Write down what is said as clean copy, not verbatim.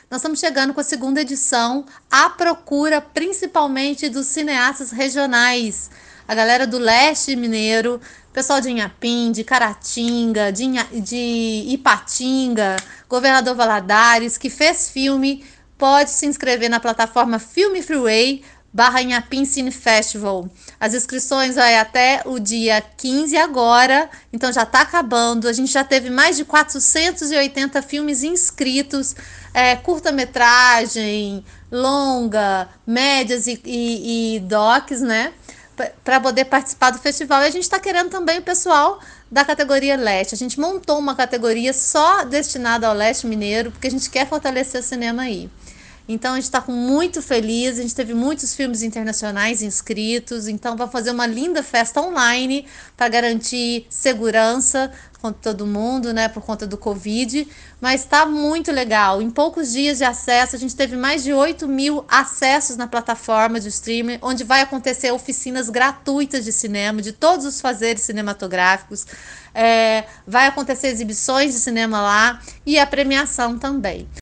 nós estamos chegando com a segunda edição, à procura principalmente dos cineastas regionais. A galera do leste mineiro, pessoal de Inhapim, de Caratinga, de Ipatinga, Governador Valadares, que fez filme, pode se inscrever na plataforma Filme Freeway /Inhapim Cine Festival. As inscrições vai até o dia 15 agora, então já está acabando. A gente já teve mais de 480 filmes inscritos, curta-metragem, longa, médias e docs, né? Para poder participar do festival. E a gente está querendo também o pessoal da categoria leste. A gente montou uma categoria só destinada ao leste mineiro, porque a gente quer fortalecer o cinema aí. Então a gente está muito feliz, a gente teve muitos filmes internacionais inscritos, então vai fazer uma linda festa online para garantir segurança com todo mundo, né, por conta do Covid, mas está muito legal. Em poucos dias de acesso, a gente teve mais de 8.000 acessos na plataforma de streaming, onde vai acontecer oficinas gratuitas de cinema, de todos os fazeres cinematográficos, vai acontecer exibições de cinema lá e a premiação também.